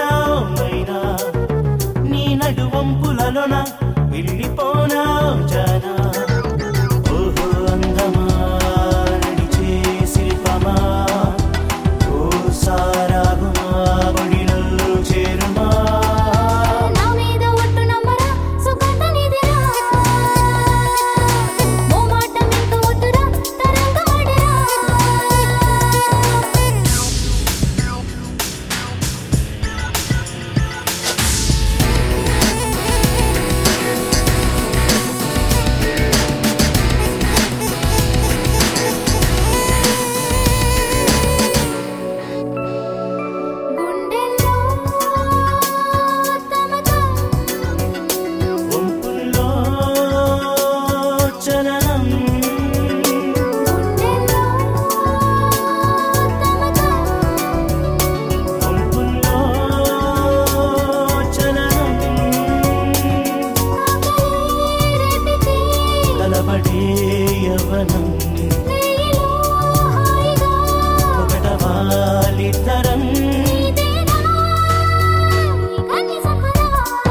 మైనా నీ నడువంపులలోన వెళ్ళిపోనా జానా ఓహో అందమా నడిచే శిల్పమా ఓ సారాగుమా బడిలో చేరుమా నా మీద ఒట్టు నమ్మరా సుగంధ నిదిరా ఓ మాట మింక ఒట్టురా తరంగమడిరా గుండెల్లో తమకం వంపుల్లో చలనం గుండెల్లో తమకం వంపుల్లో చలనం రేపితే కలబడే యవ్వనం నెయ్యిలో హాయిగా ఒకటవాలిద్దరం నీదేనా ఈ కన్ని సంపద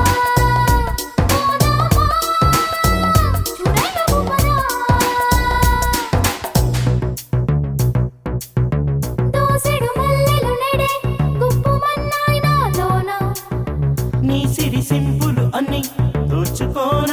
పోదామా చూడైన గుమ్మరా దోసెడు మల్లెలు నెడే గుప్పుమన్నాయి నాలోన నీ సిరి సింపులు అన్ని దోచుకోనా